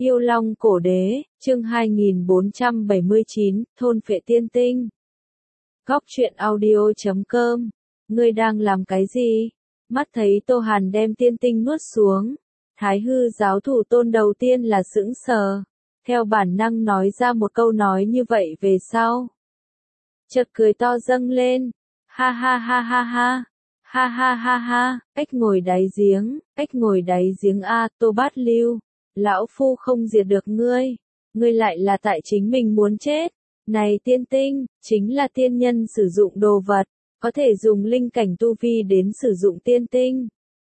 Yêu Long Cổ Đế, chương 2479, thôn phệ tiên tinh. Góc truyện audio.com. Ngươi đang làm cái gì? Mắt thấy Tô Hàn đem tiên tinh nuốt xuống. Thái hư giáo thủ tôn đầu tiên là sững sờ. Theo bản năng nói ra một câu nói như vậy về sau. Chợt cười to dâng lên. Ha ha ha ha ha. Ha ha ha ha, cách ngồi đáy giếng a, Tô Bát Lưu. Lão Phu không diệt được ngươi. Ngươi lại là tại chính mình muốn chết. Này tiên tinh, chính là tiên nhân sử dụng đồ vật. Có thể dùng linh cảnh tu vi đến sử dụng tiên tinh.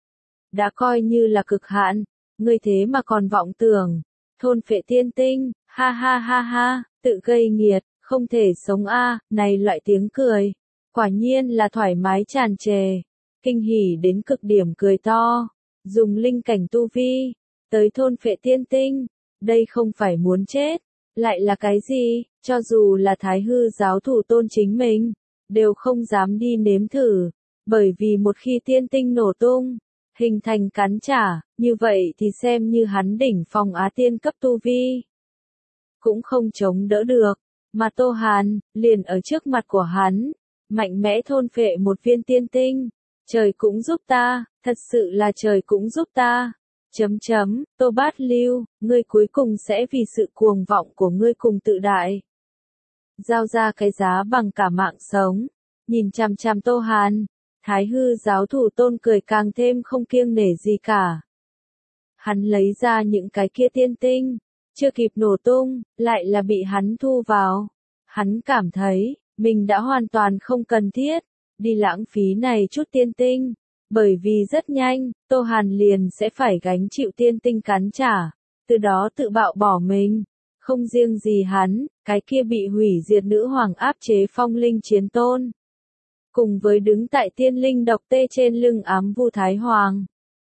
Đã coi như là cực hạn. Ngươi thế mà còn vọng tưởng. Thôn phệ tiên tinh, ha ha ha ha, tự gây nghiệt, không thể sống a, này loại tiếng cười. Quả nhiên là thoải mái tràn trề. Kinh hỉ đến cực điểm cười to. Dùng linh cảnh tu vi. Tới thôn phệ tiên tinh, đây không phải muốn chết, lại là cái gì, cho dù là thái hư giáo thủ tôn chính mình, đều không dám đi nếm thử, bởi vì một khi tiên tinh nổ tung, hình thành cắn trả, như vậy thì xem như hắn đỉnh phong Á tiên cấp tu vi, cũng không chống đỡ được, mà Tô Hàn, liền ở trước mặt của hắn, mạnh mẽ thôn phệ một viên tiên tinh, trời cũng giúp ta, thật sự là trời cũng giúp ta. Tô Bát Lưu, ngươi cuối cùng sẽ vì sự cuồng vọng của ngươi cùng tự đại. Giao ra cái giá bằng cả mạng sống. Nhìn chằm chằm Tô Hàn, thái hư giáo thủ tôn cười càng thêm không kiêng nể gì cả. Hắn lấy ra những cái kia tiên tinh, chưa kịp nổ tung, lại là bị hắn thu vào. Hắn cảm thấy, mình đã hoàn toàn không cần thiết, đi lãng phí này chút tiên tinh. Bởi vì rất nhanh, Tô Hàn liền sẽ phải gánh chịu tiên tinh cắn trả, từ đó tự bạo bỏ mình. Không riêng gì hắn, cái kia bị hủy diệt nữ hoàng áp chế phong linh chiến tôn. Cùng với đứng tại tiên linh độc tê trên lưng ám vu thái hoàng.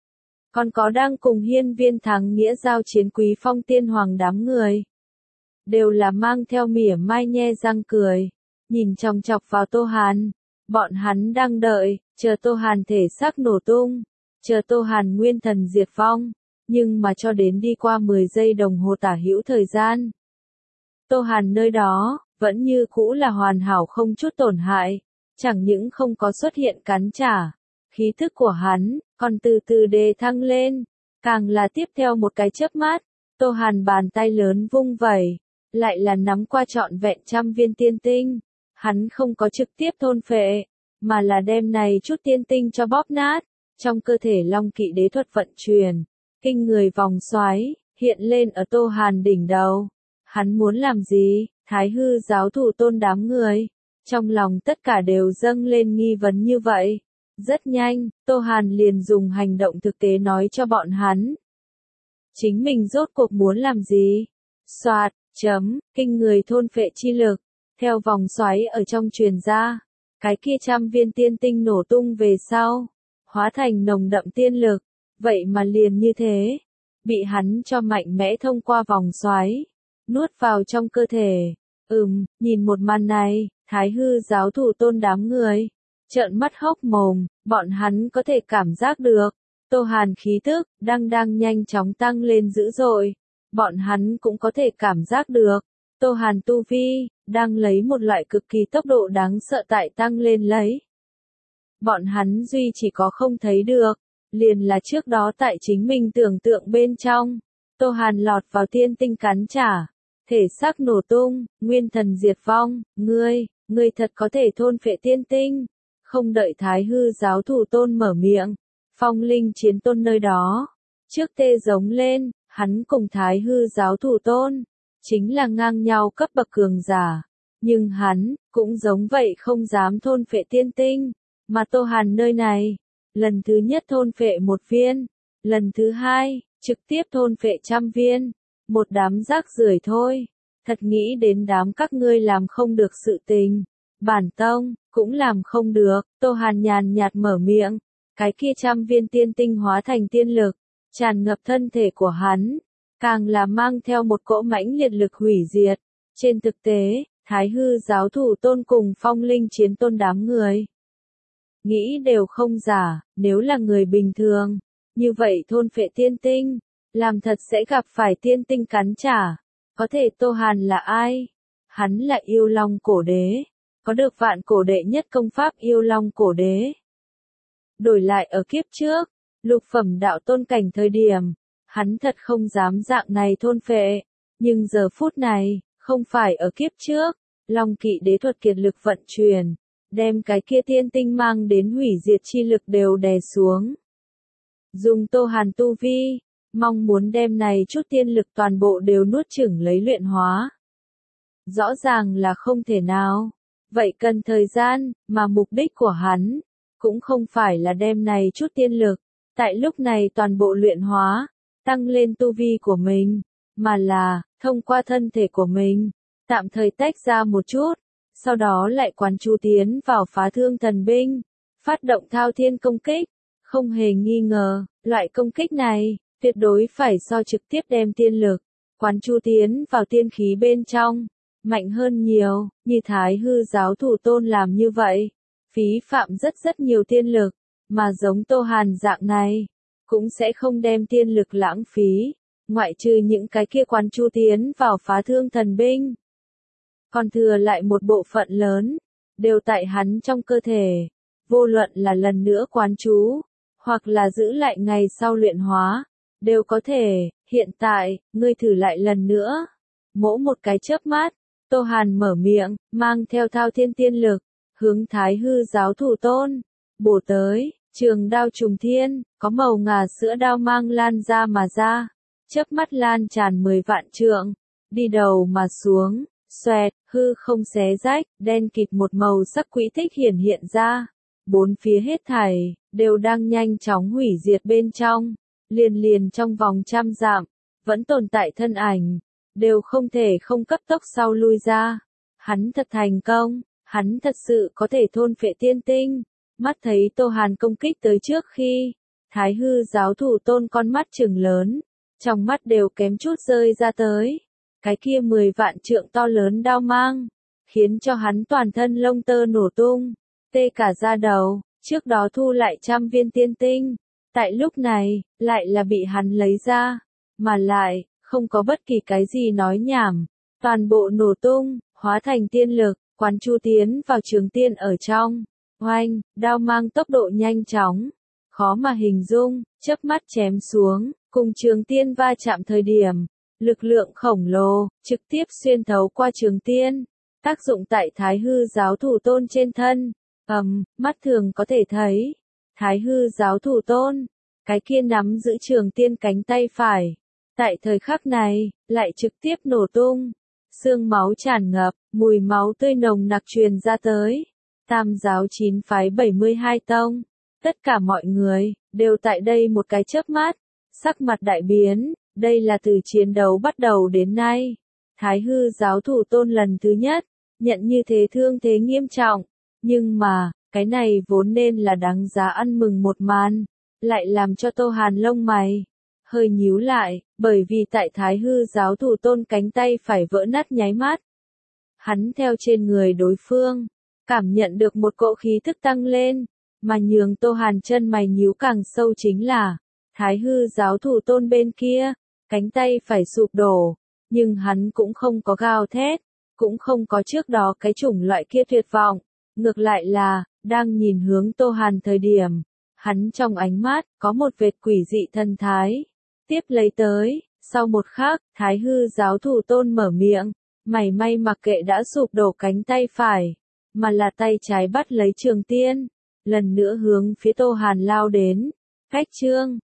Còn có đang cùng hiên viên thắng nghĩa giao chiến quý phong tiên hoàng đám người. Đều là mang theo mỉa mai nhe răng cười, nhìn chòng chọc vào Tô Hàn. Bọn hắn đang đợi, chờ Tô Hàn thể xác nổ tung, chờ Tô Hàn nguyên thần diệt vong, nhưng mà cho đến đi qua 10 giây đồng hồ tả hữu thời gian. Tô Hàn nơi đó, vẫn như cũ là hoàn hảo không chút tổn hại, chẳng những không có xuất hiện cắn trả, khí thức của hắn, còn từ từ đề thăng lên, càng là tiếp theo một cái chớp mắt, Tô Hàn bàn tay lớn vung vẩy, lại là nắm qua trọn vẹn 100 viên tiên tinh. Hắn không có trực tiếp thôn phệ, mà là đem này chút tiên tinh cho bóp nát, trong cơ thể Long Kỵ đế thuật vận chuyển, kinh người vòng xoáy, hiện lên ở Tô Hàn đỉnh đầu. Hắn muốn làm gì? Thái hư giáo thủ tôn đám người, trong lòng tất cả đều dâng lên nghi vấn như vậy. Rất nhanh, Tô Hàn liền dùng hành động thực tế nói cho bọn hắn. Chính mình rốt cuộc muốn làm gì? Soạt, kinh người thôn phệ chi lực. Theo vòng xoáy ở trong truyền ra, cái kia 100 viên tiên tinh nổ tung về sau, hóa thành nồng đậm tiên lực, vậy mà liền như thế, bị hắn cho mạnh mẽ thông qua vòng xoáy, nuốt vào trong cơ thể. Nhìn một màn này, thái hư giáo thủ tôn đám người, trợn mắt hốc mồm, bọn hắn có thể cảm giác được, Tô Hàn khí tức, đang nhanh chóng tăng lên dữ dội, bọn hắn cũng có thể cảm giác được. Tô Hàn tu vi, đang lấy một loại cực kỳ tốc độ đáng sợ tại tăng lên lấy. Bọn hắn duy chỉ có không thấy được, liền là trước đó tại chính mình tưởng tượng bên trong. Tô Hàn lọt vào tiên tinh cắn trả, thể xác nổ tung, nguyên thần diệt vong, ngươi thật có thể thôn phệ tiên tinh. Không đợi thái hư giáo thủ tôn mở miệng, phong linh chiến tôn nơi đó, trước tê giống lên, hắn cùng thái hư giáo thủ tôn. Chính là ngang nhau cấp bậc cường giả, nhưng hắn, cũng giống vậy không dám thôn phệ tiên tinh, mà Tô Hàn nơi này, lần thứ nhất thôn phệ 1 viên, lần thứ hai, trực tiếp thôn phệ 100 viên, một đám rác rưởi thôi, thật nghĩ đến đám các ngươi làm không được sự tình, bản tông, cũng làm không được, Tô Hàn nhàn nhạt mở miệng, cái kia 100 viên tiên tinh hóa thành tiên lực, tràn ngập thân thể của hắn. Càng là mang theo một cỗ mãnh liệt lực hủy diệt. Trên thực tế, thái hư giáo thủ tôn cùng phong linh chiến tôn đám người. Nghĩ đều không giả, nếu là người bình thường, như vậy thôn phệ tiên tinh, làm thật sẽ gặp phải tiên tinh cắn trả. Có thể Tô Hàn là ai? Hắn là yêu long cổ đế, có được vạn cổ đệ nhất công pháp yêu long cổ đế. Đổi lại ở kiếp trước, lục phẩm đạo tôn cảnh thời điểm, hắn thật không dám dạng này thôn phệ, nhưng giờ phút này, không phải ở kiếp trước, Long Kỵ đế thuật kiệt lực vận chuyển, đem cái kia tiên tinh mang đến hủy diệt chi lực đều đè xuống. Dùng Tô Hàn tu vi, mong muốn đem này chút tiên lực toàn bộ đều nuốt chửng lấy luyện hóa. Rõ ràng là không thể nào, vậy cần thời gian, mà mục đích của hắn, cũng không phải là đem này chút tiên lực, tại lúc này toàn bộ luyện hóa, tăng lên tu vi của mình, mà là, thông qua thân thể của mình, tạm thời tách ra một chút, sau đó lại quán chú tiến vào phá thương thần binh, phát động thao thiên công kích, không hề nghi ngờ, loại công kích này, tuyệt đối phải so trực tiếp đem tiên lực, quán chú tiến vào tiên khí bên trong, mạnh hơn nhiều, như Thái Hư giáo thủ tôn làm như vậy, phí phạm rất nhiều tiên lực, mà giống Tô Hàn dạng này, cũng sẽ không đem tiên lực lãng phí, ngoại trừ những cái kia quán chú tiến vào phá thương thần binh. Còn thừa lại một bộ phận lớn, đều tại hắn trong cơ thể, vô luận là lần nữa quán chú, hoặc là giữ lại ngày sau luyện hóa, đều có thể, hiện tại, ngươi thử lại lần nữa. Mỗi một cái chớp mắt, Tô Hàn mở miệng, mang theo thao thiên tiên lực, hướng Thái Hư giáo thủ tôn, bổ tới, trường đao trùng thiên, có màu ngà sữa đao mang lan ra mà ra, chớp mắt lan tràn 10 vạn trượng, đi đầu mà xuống, xoẹt, hư không xé rách, đen kịt một màu sắc quỹ tích hiển hiện ra, bốn phía hết thảy, đều đang nhanh chóng hủy diệt bên trong, liền trong vòng trăm dặm, vẫn tồn tại thân ảnh, đều không thể không cấp tốc sau lui ra. Hắn thật thành công, hắn thật sự có thể thôn phệ tiên tinh. Mắt thấy Tô Hàn công kích tới trước khi, Thái Hư giáo thủ tôn con mắt trừng lớn, trong mắt đều kém chút rơi ra tới. Cái kia 10 vạn trượng to lớn đao mang, khiến cho hắn toàn thân lông tơ nổ tung, tê cả da đầu, trước đó thu lại 100 viên tiên tinh. Tại lúc này, lại là bị hắn lấy ra, mà lại, không có bất kỳ cái gì nói nhảm, toàn bộ nổ tung, hóa thành tiên lực, quán chú tiến vào trường tiên ở trong. Oanh, đao mang tốc độ nhanh chóng, khó mà hình dung, chớp mắt chém xuống, cùng trường tiên va chạm thời điểm, lực lượng khổng lồ, trực tiếp xuyên thấu qua trường tiên, tác dụng tại Thái Hư giáo thủ tôn trên thân, mắt thường có thể thấy, Thái Hư giáo thủ tôn, cái kia nắm giữ trường tiên cánh tay phải, tại thời khắc này, lại trực tiếp nổ tung, xương máu tràn ngập, mùi máu tươi nồng nặc truyền ra tới. Tam giáo 9 phái 72 tông, tất cả mọi người, đều tại đây một cái chớp mắt, sắc mặt đại biến, đây là từ chiến đấu bắt đầu đến nay. Thái Hư giáo thủ tôn lần thứ nhất, nhận như thế thương thế nghiêm trọng, nhưng mà, cái này vốn nên là đáng giá ăn mừng một màn, lại làm cho Tô Hàn lông mày hơi nhíu lại, bởi vì tại Thái Hư giáo thủ tôn cánh tay phải vỡ nát nháy mắt. Hắn theo trên người đối phương, cảm nhận được một cỗ khí thức tăng lên, mà nhường Tô Hàn chân mày nhíu càng sâu chính là, Thái Hư giáo thủ tôn bên kia, cánh tay phải sụp đổ, nhưng hắn cũng không có gào thét, cũng không có trước đó cái chủng loại kia tuyệt vọng, ngược lại là, đang nhìn hướng Tô Hàn thời điểm, hắn trong ánh mắt, có một vệt quỷ dị thần thái, tiếp lấy tới, sau một khắc, Thái Hư giáo thủ tôn mở miệng, mảy may mặc kệ đã sụp đổ cánh tay phải, mà là tay trái bắt lấy trường tiên, lần nữa hướng phía Tô Hàn lao đến, cách chương,